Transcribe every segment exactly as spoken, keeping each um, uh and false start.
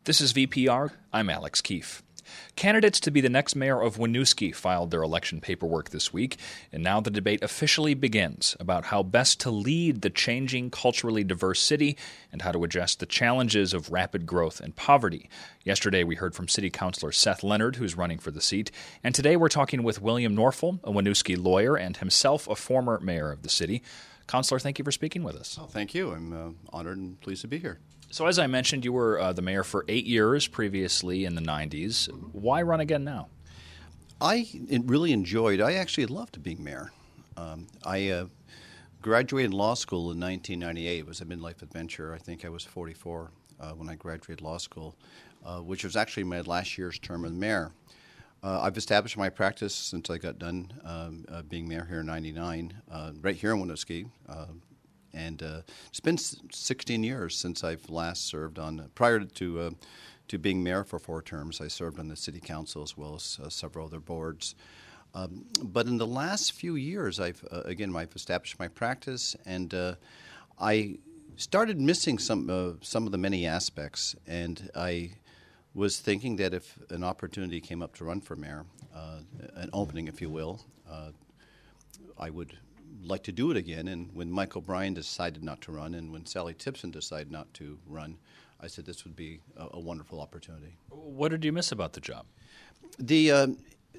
This is V P R. I'm Alex Keefe. Candidates to be the next mayor of Winooski filed their election paperwork this week, and now the debate officially begins about how best to lead the changing, culturally diverse city and how to address the challenges of rapid growth and poverty. Yesterday, we heard from City Councilor Seth Leonard, who's running for the seat, and today we're talking with William Norful, a Winooski lawyer and himself a former mayor of the city. Councilor, thank you for speaking with us. Oh, thank you. I'm uh, honored and pleased to be here. So as I mentioned, you were uh, the mayor for eight years previously in the nineties. Why run again now? I really enjoyed, I actually loved being mayor. Um, I uh, graduated law school in nineteen ninety-eight. It was a midlife adventure. I think I was forty-four uh, when I graduated law school, uh, which was actually my last year's term as mayor. Uh, I've established my practice since I got done um, uh, being mayor here in ninety-nine, uh, right here in Winooski. Uh, And uh, it's been sixteen years since I've last served on, prior to uh, to being mayor for four terms, I served on the city council as well as uh, several other boards. Um, but in the last few years, I've, uh, again, I've established my practice, and uh, I started missing some, uh, some of the many aspects, and I was thinking that if an opportunity came up to run for mayor, uh, an opening, if you will, uh, I would like to do it again. And when Michael Bryan decided not to run, and when Sally Tipson decided not to run, I said this would be a, a wonderful opportunity. What did you miss about the job? The uh,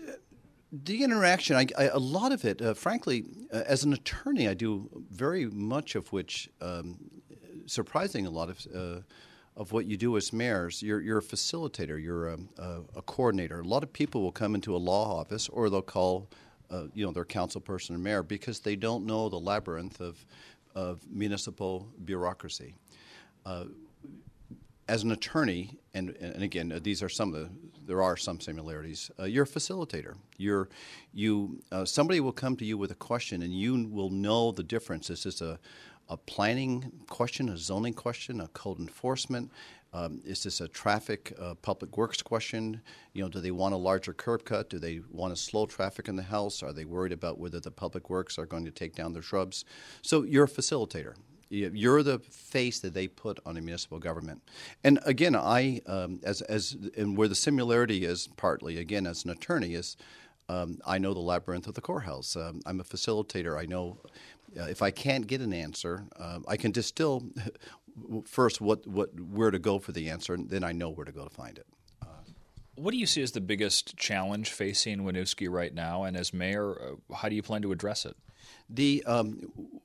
the interaction, I, I, a lot of it, uh, frankly, uh, as an attorney, I do very much of which, um, surprising a lot of uh, of what you do as mayors. You're, you're a facilitator. You're a, a, a coordinator. A lot of people will come into a law office, or they'll call Uh, you know, their council person or mayor, because they don't know the labyrinth of, of municipal bureaucracy. Uh, as an attorney, and, and again, uh, these are some of the, there are some similarities. Uh, you're a facilitator. You're, you, uh, somebody will come to you with a question, and you will know the difference. Is this a, a planning question, a zoning question, a code enforcement? Um, is this a traffic, uh, public works question? You know, do they want a larger curb cut? Do they want to slow traffic in the house? Are they worried about whether the public works are going to take down their shrubs? So you're a facilitator. You're the face that they put on a municipal government. And again, I, um, as as and where the similarity is partly, again, as an attorney, is um, I know the labyrinth of the courthouse. Um, I'm a facilitator. I know uh, if I can't get an answer, uh, I can distill first what, what where to go for the answer, and then I know where to go to find it. Uh, what do you see as the biggest challenge facing Winooski right now? And as mayor, uh, how do you plan to address it? The um,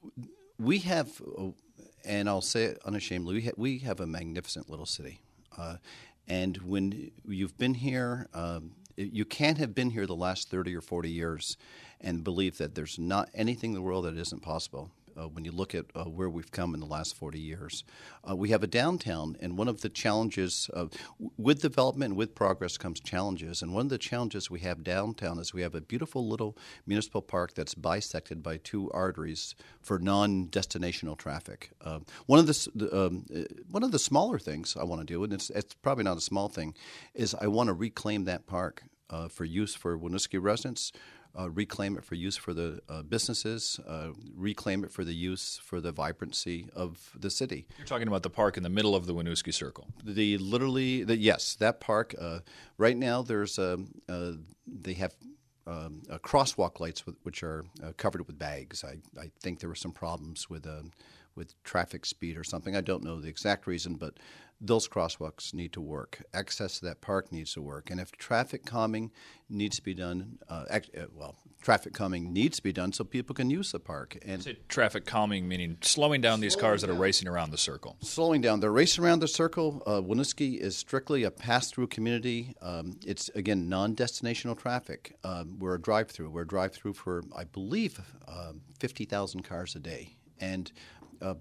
we have, uh, and I'll say it unashamedly, we, ha- we have a magnificent little city. Uh, and when you've been here, um, you can't have been here the last thirty or forty years and believe that there's not anything in the world that isn't possible. Uh, when you look at uh, where we've come in the last forty years. Uh, we have a downtown, and one of the challenges uh, w- with development and with progress comes challenges. And one of the challenges we have downtown is we have a beautiful little municipal park that's bisected by two arteries for non-destinational traffic. Uh, one of the s- the, um, uh, one of the smaller things I want to do, and it's, it's probably not a small thing, is I want to reclaim that park uh, for use for Winooski residents. Uh, reclaim it for use for the uh, businesses, uh, reclaim it for the use for the vibrancy of the city. You're talking about the park in the middle of the Winooski Circle. The literally, the, yes, that park. Uh, right now, there's um, uh, they have um, uh, crosswalk lights with, which are uh, covered with bags. I, I think there were some problems with uh, with traffic speed or something. I don't know the exact reason, but those crosswalks need to work. Access to that park needs to work. And if traffic calming needs to be done, uh, act, uh, well, traffic calming needs to be done so people can use the park. And say traffic calming, meaning slowing down these Slowing cars that down. are racing around the circle. Slowing down. They're racing around the circle. Uh, Winooski is strictly a pass-through community. Um, it's, again, non-destinational traffic. Um, we're a drive-through. We're a drive-through for, I believe, um, fifty thousand cars a day. And uh,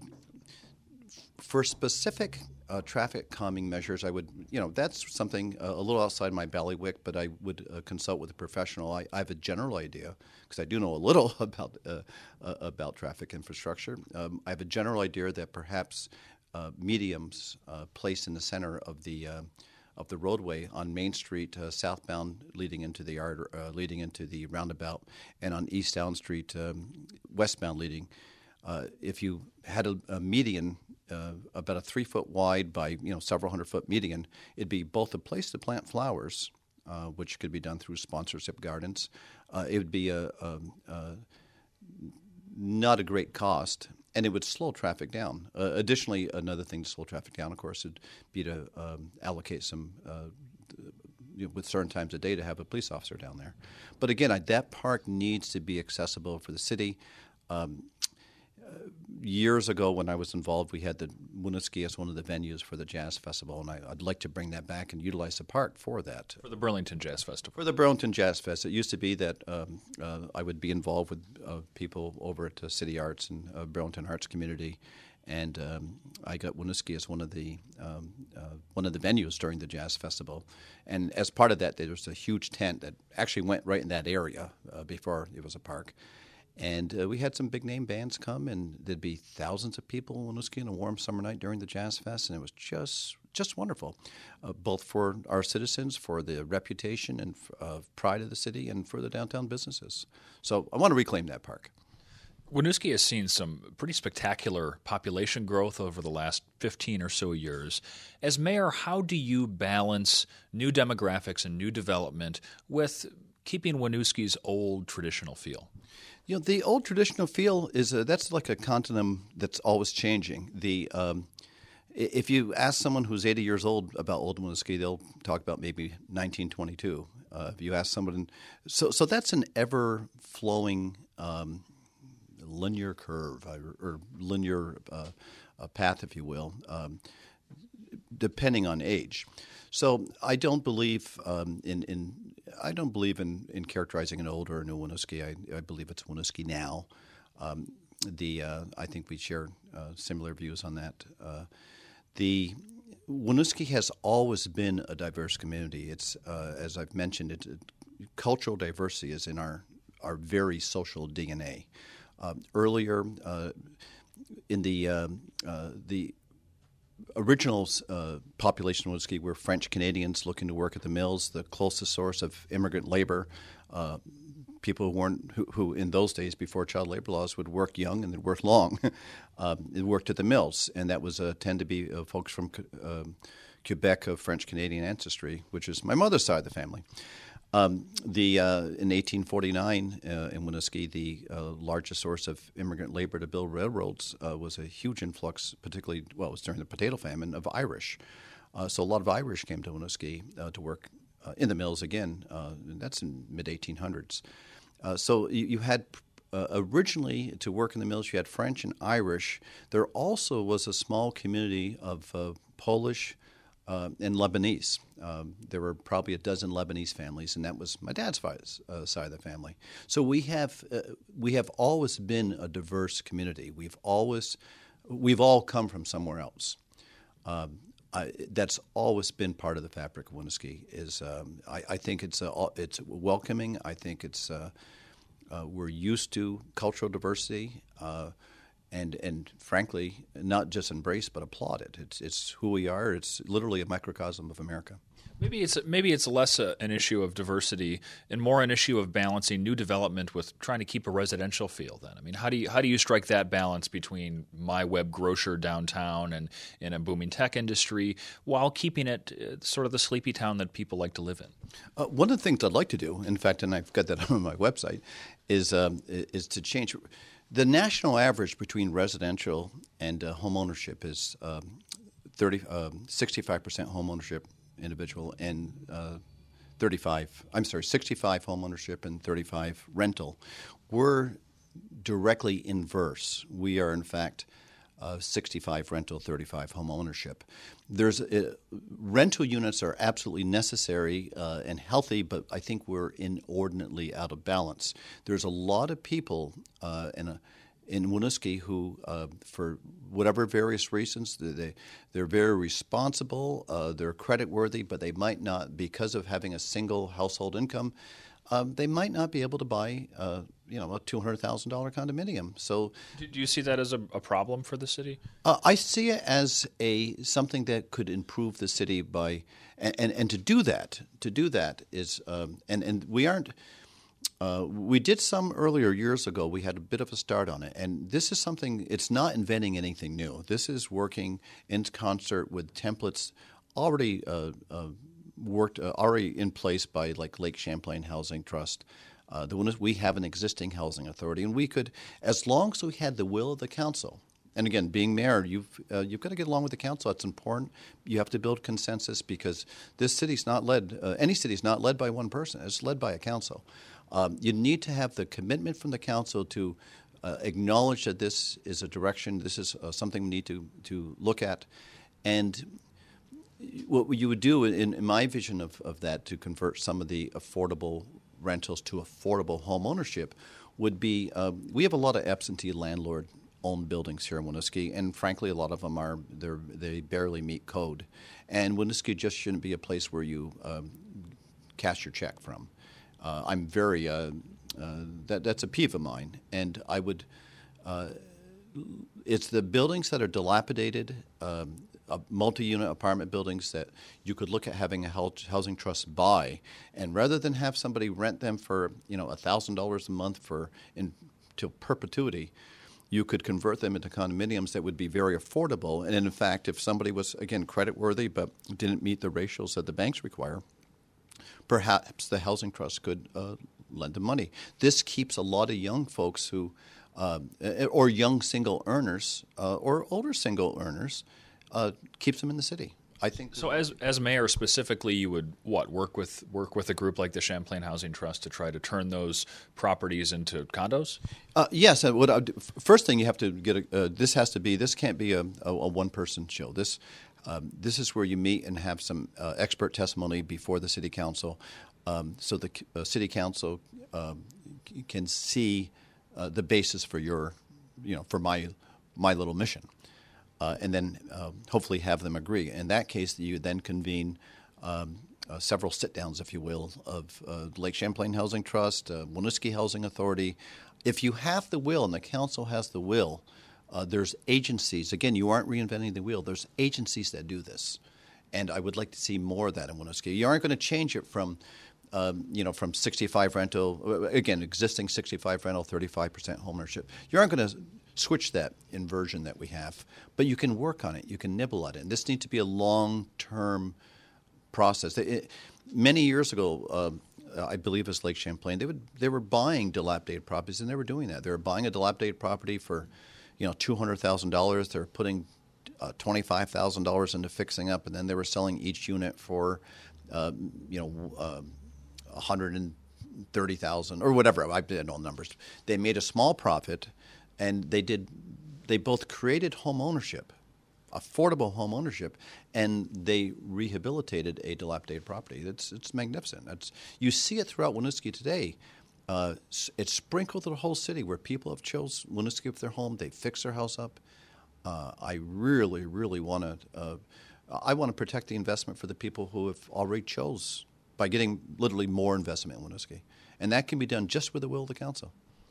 for specific uh, traffic calming measures, I would, you know, that's something uh, a little outside my bailiwick, but I would uh, consult with a professional. I, I have a general idea, because I do know a little about uh, uh, about traffic infrastructure. Um, I have a general idea that perhaps uh, mediums uh, placed in the center of the uh, of the roadway on Main Street, uh, southbound, leading into the art, uh, leading into the roundabout, and on East Elm Street, um, westbound, leading. Uh, if you had a, a median uh, about a three foot wide by you know several hundred foot median. It'd be both a place to plant flowers, uh, which could be done through sponsorship gardens. Uh, it would be a, a, a not a great cost, and it would slow traffic down. Uh, additionally, another thing to slow traffic down, of course, would be to um, allocate some, uh, you know, with certain times of day, to have a police officer down there. But again, I, that park needs to be accessible for the city. Um, uh, years ago, when I was involved, we had the Winooski as one of the venues for the Jazz Festival, and I, I'd like to bring that back and utilize the park for that. For the Burlington Jazz Festival. For the Burlington Jazz Fest. It used to be that um, uh, I would be involved with uh, people over at uh, City Arts and uh, Burlington Arts Community, and um, I got Winooski as one of the um, uh, one of the venues during the Jazz Festival. And as part of that, there was a huge tent that actually went right in that area uh, before it was a park. And uh, we had some big-name bands come, and there'd be thousands of people in Winooski on a warm summer night during the Jazz Fest, and it was just just wonderful, uh, both for our citizens, for the reputation and uh, pride of the city, and for the downtown businesses. So I want to reclaim that park. Winooski has seen some pretty spectacular population growth over the last fifteen or so years. As mayor, how do you balance new demographics and new development with keeping Winooski's old traditional feel? You know, the old traditional feel is a, that's like a continuum that's always changing. The um, if you ask someone who's eighty years old about old Winooski, they'll talk about maybe nineteen twenty-two. Uh, if you ask someone, so so that's an ever flowing um, linear curve or, or linear uh, uh, path, if you will, um, depending on age. So I don't believe um, in in. I don't believe in, in characterizing an old or a new Winooski. I, I believe it's Winooski now. Um, the uh, I think we share uh, similar views on that. Uh, the Winooski has always been a diverse community. It's uh, as I've mentioned, it, it, cultural diversity is in our our very social D N A. Uh, earlier uh, in the uh, uh, the original uh, population of Winooski were French Canadians looking to work at the mills, the closest source of immigrant labor. Uh, people who weren't, who, who in those days before child labor laws would work young and they'd work long. um, they worked at the mills, and that was uh, tend to be uh, folks from uh, Quebec of French Canadian ancestry, which is my mother's side of the family. Um, the uh, in eighteen forty-nine uh, in Winooski, the uh, largest source of immigrant labor to build railroads uh, was a huge influx, particularly, well, it was during the potato famine, of Irish. Uh, so a lot of Irish came to Winooski uh, to work uh, in the mills again, uh, and that's in mid eighteen hundreds. Uh, so you, you had uh, originally to work in the mills, you had French and Irish. There also was a small community of uh, Polish uh, and Lebanese. Um, there were probably a dozen Lebanese families, and that was my dad's uh, side of the family. So we have uh, we have always been a diverse community. We've always we've all come from somewhere else. Um, I, that's always been part of the fabric of Winooski. Is um, I, I think it's uh, it's welcoming. I think it's uh, uh, we're used to cultural diversity. Uh, And and frankly, not just embrace but applaud it. It's it's who we are. It's literally a microcosm of America. Maybe it's maybe it's less a, an issue of diversity and more an issue of balancing new development with trying to keep a residential feel. Then, I mean, how do you how do you strike that balance between my web grocer downtown and in a booming tech industry while keeping it uh, sort of the sleepy town that people like to live in? Uh, one of the things I'd like to do, in fact, and I've got that on my website, is um, is to change. The national average between residential and uh, home ownership is um, thirty, um, sixty-five percent home ownership individual and uh, thirty-five, I'm sorry, sixty-five home ownership and thirty-five rental. We're directly inverse. We are, in fact, uh, sixty-five rental, thirty-five home ownership. There's uh, rental units are absolutely necessary uh, and healthy, but I think we're inordinately out of balance. There's a lot of people uh, in a, in Winooski who, uh, for whatever various reasons, they they're very responsible, uh, they're credit worthy, but they might not, because of having a single household income, um, they might not be able to buy uh, you know a two hundred thousand dollar condominium. So, do, do you see that as a, a problem for the city? Uh, I see it as a something that could improve the city by, and and, and to do that, to do that is, um, and and we aren't. Uh, we did some earlier years ago. We had a bit of a start on it. And this is something, it's not inventing anything new. This is working in concert with templates already uh, uh, worked, uh, already in place by like Lake Champlain Housing Trust. Uh, the one is we have an existing housing authority, and we could, as long as we had the will of the council. And again, being mayor, you've uh, you've got to get along with the council. That's important. You have to build consensus because this city's not led. Uh, any city's not led by one person. It's led by a council. Um, you need to have the commitment from the council to uh, acknowledge that this is a direction. This is uh, something we need to to look at, and what you would do in, in my vision of, of that to convert some of the affordable rentals to affordable home ownership would be uh, we have a lot of absentee landlord owned buildings here in Winooski, and frankly, a lot of them are they they barely meet code. And Winooski just shouldn't be a place where you um, cash your check from. Uh, I'm very uh, uh, that that's a peeve of mine, and I would. Uh, it's the buildings that are dilapidated, um, uh, multi-unit apartment buildings that you could look at having a housing trust buy, and rather than have somebody rent them for you know a thousand dollars a month for until perpetuity. You could convert them into condominiums that would be very affordable. And in fact, if somebody was, again, creditworthy but didn't meet the ratios that the banks require, perhaps the housing trust could uh, lend them money. This keeps a lot of young folks who, uh, or young single earners, uh, or older single earners, uh, keeps them in the city. I think so. As as mayor specifically, you would what work with work with a group like the Champlain Housing Trust to try to turn those properties into condos. Uh, yes. What I, first thing you have to get a, uh, this has to be this can't be a, a, a one person show. This um, this is where you meet and have some uh, expert testimony before the city council, um, so the uh, city council um, can see uh, the basis for your you know for my my little mission. Uh, and then uh, hopefully have them agree. In that case, you then convene um, uh, several sit-downs, if you will, of uh, Lake Champlain Housing Trust, uh, Winooski Housing Authority. If you have the will and the council has the will, uh, there's agencies. Again, you aren't reinventing the wheel. There's agencies that do this. And I would like to see more of that in Winooski. You aren't going to change it from, um, you know, from sixty-five rental, again, existing sixty-five rental, thirty-five percent home ownership. You aren't going to switch that inversion that we have, but you can work on it. You can nibble at it. And this needs to be a long-term process. It, many years ago, uh, I believe it was Lake Champlain, they would they were buying dilapidated properties, and they were doing that. They were buying a dilapidated property for, you know, two hundred thousand dollars. They're putting uh, twenty-five thousand dollars into fixing up, and then they were selling each unit for, uh, you know, uh, one hundred thirty thousand dollars or whatever. I didn't know numbers. They made a small profit. And they did. They both created home ownership, affordable home ownership, and they rehabilitated a dilapidated property. It's it's magnificent. It's, you see it throughout Winooski today. Uh, it's sprinkled through the whole city where people have chose Winooski for their home. They fix their house up. Uh, I really, really want to. Uh, I want to protect the investment for the people who have already chose by getting literally more investment in Winooski, and that can be done just with the will of the council.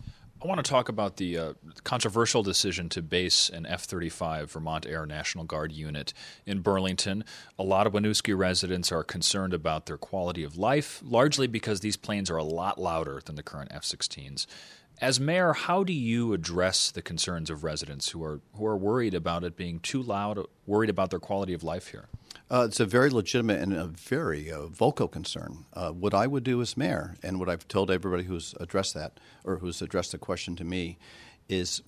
I want to talk about the uh, controversial decision to base an F thirty-five Vermont Air National Guard unit in Burlington. A lot of Winooski residents are concerned about their quality of life, largely because these planes are a lot louder than the current F sixteens. As mayor, how do you address the concerns of residents who are who are worried about it being too loud, worried about their quality of life here? Uh, it's a very legitimate and a very uh, vocal concern. Uh, what I would do as mayor, and what I've told everybody who's addressed that or who's addressed the question to me, is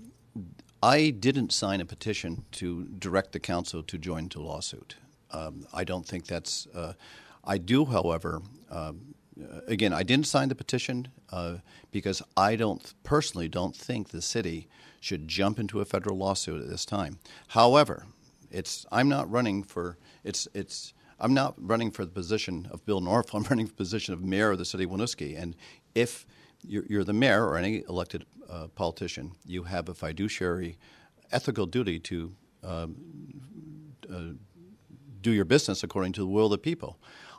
I didn't sign a petition to direct the council to join to lawsuit. Um, I don't think that's. Uh, I do, however. Um, again, I didn't sign the petition uh, because I don't personally don't think the city should jump into a federal lawsuit at this time. However, it's I'm not running for. It's it's. I'm not running for the position of Bill Norfolk. I'm running for the position of mayor of the city of Winooski. And if you're, you're the mayor or any elected uh, politician, you have a fiduciary, ethical duty to um, uh, do your business according to the will of the people.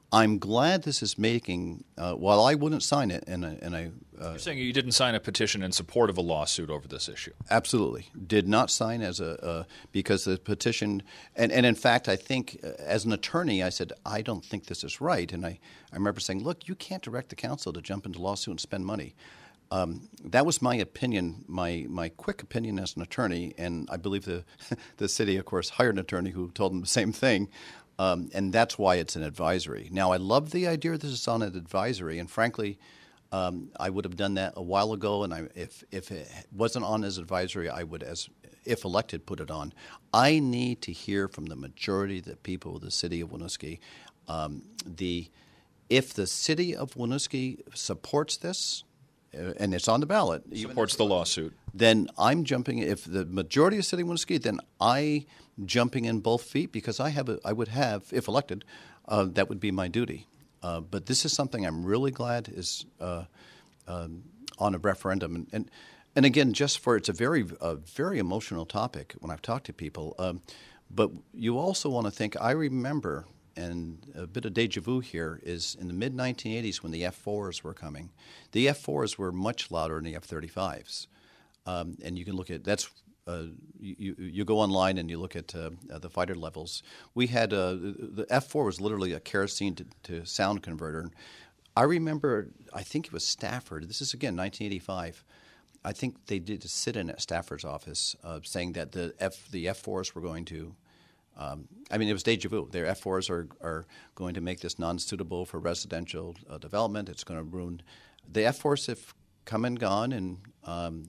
I'm glad this is making. Uh, while I wouldn't sign it, and I, and I uh, You're saying you didn't sign a petition in support of a lawsuit over this issue. absolutely did not sign as a uh, because the petition, and, and in fact, I think uh, as an attorney, I said I don't think this is right, and I, I remember saying, look, you can't direct the council to jump into lawsuit and spend money. Um, that was my opinion, my my quick opinion as an attorney, and I believe the the city, of course, hired an attorney who told them the same thing. Um, and that's why it's an advisory. Now, I love the idea this is on an advisory, and frankly, um, I would have done that a while ago. And I, if if it wasn't on as advisory, I would, as if elected, put it on. I need to hear from the majority of the people of the city of Winooski. Um, the if the city of Winooski supports this, uh, and it's on the ballot, Supports the lawsuit. then I'm jumping. If the majority of city want to ski, then I jumping in both feet because I have a, I would have, if elected, uh, that would be my duty. Uh, but this is something I'm really glad is uh, um, on a referendum, and, and and again, just for it's a very a very emotional topic when I've talked to people. Um, but you also want to think. I remember, and a bit of deja vu here is in the mid nineteen eighties when the F fours were coming. The F fours were much louder than the F thirty-fives. Um, and you can look at that's uh, you you go online and you look at uh, uh, the fighter levels. We had uh, the F four was literally a kerosene to, to sound converter. I remember, I think it was Stafford. This is again nineteen eighty-five. I think they did a sit-in at Stafford's office uh, saying that the F the F fours were going to. Um, I mean, it was deja vu. Their F fours are are going to make this non-suitable for residential uh, development. It's going to ruin the F fours have come and gone, and um,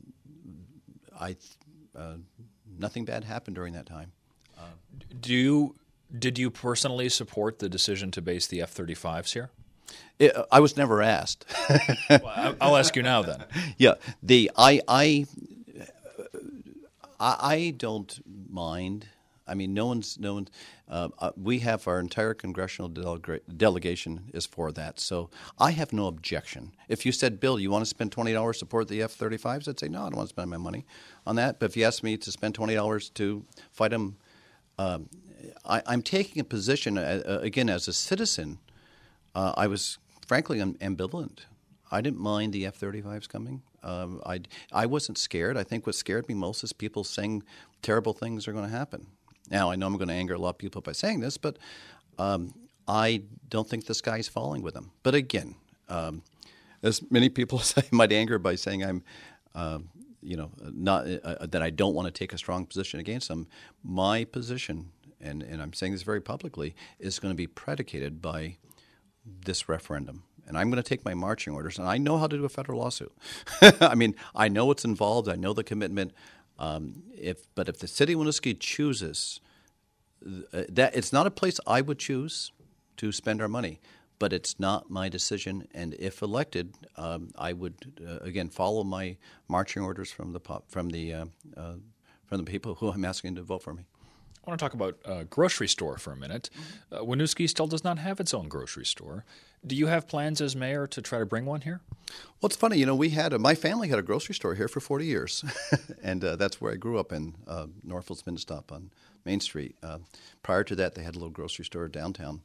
I, uh, nothing bad happened during that time. Uh, Do you did you personally support the decision to base the F thirty-fives here? it, I was never asked. Well, I'll ask you now then. Yeah, the I I I, I don't mind. I mean, no one's no one. Uh, uh, we have our entire congressional delega- delegation is for that, so I have no objection. If you said, Bill, you want to spend twenty dollars to support the F thirty-fives, I'd say no, I don't want to spend my money on that. But if you ask me to spend twenty dollars to fight them, um, I, I'm taking a position uh, again as a citizen. Uh, I was frankly am- ambivalent. I didn't mind the F thirty-fives coming. Um, I I wasn't scared. I think what scared me most is people saying terrible things are going to happen. Now, I know I'm going to anger a lot of people by saying this, but um, I don't think the sky's falling with them. But again, um, as many people say, I might anger by saying I'm, uh, you know, not uh, that I don't want to take a strong position against them. My position, and, and I'm saying this very publicly, is going to be predicated by this referendum. And I'm going to take my marching orders, and I know how to do a federal lawsuit. I mean, I know what's involved. I know the commitment. Um, if but if the city of Winooski chooses uh, that, it's not a place I would choose to spend our money, but it's not my decision. And if elected, um, I would uh, again follow my marching orders from the pop, from the uh, uh, from the people who I'm asking to vote for me. I want to talk about a grocery store for a minute. Uh, Winooski still does not have its own grocery store. Do you have plans as mayor to try to bring one here? Well, it's funny. You know, we had a, my family had a grocery store here for forty years, and uh, that's where I grew up in uh, Norfolk Spin Stop on Main Street. Uh, prior to that, they had a little grocery store downtown,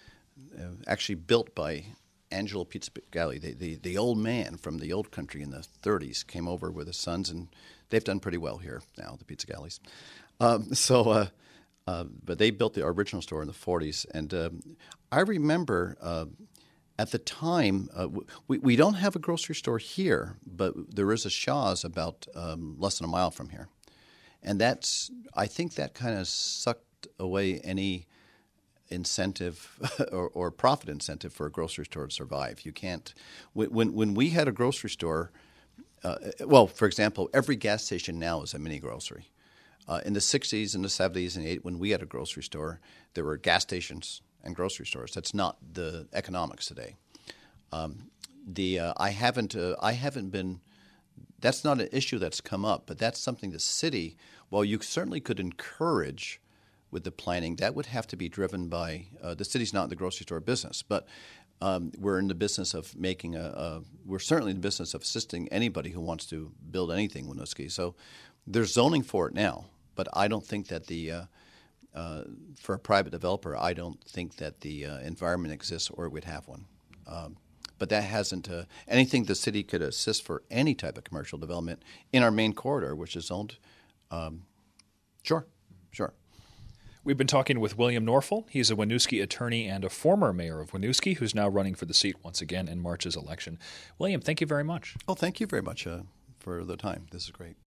uh, actually built by Angelo Pizzagalley, the, the the old man from the old country in the thirties, came over with his sons, and they've done pretty well here now, the Pizzagallis. Um, so. Uh, Uh, but they built the original store in the forties, and uh, I remember uh, at the time uh, we we don't have a grocery store here, but there is a Shaw's about um, less than a mile from here, and that's I think that kind of sucked away any incentive or, or profit incentive for a grocery store to survive. You can't when when we had a grocery store. Uh, well, for example, every gas station now is a mini grocery. Uh, in the sixties and the seventies and eighties, when we had a grocery store, there were gas stations and grocery stores. That's not the economics today. Um, the uh, I haven't uh, I haven't been. That's not an issue that's come up, but that's something the city. Well, you certainly could encourage with the planning. That would have to be driven by uh, the city's not in the grocery store business, but um, we're in the business of making a, a. We're certainly in the business of assisting anybody who wants to build anything in Winooski. So there's zoning for it now. But I don't think that the uh, uh, for a private developer, I don't think that the uh, environment exists or would have one. Um, but that hasn't uh, anything the city could assist for any type of commercial development in our main corridor, which is owned. Um, sure, sure. We've been talking with William Norful. He's a Winooski attorney and a former mayor of Winooski who's now running for the seat once again in March's election. William, thank you very much. Oh, thank you very much uh, for the time. This is great.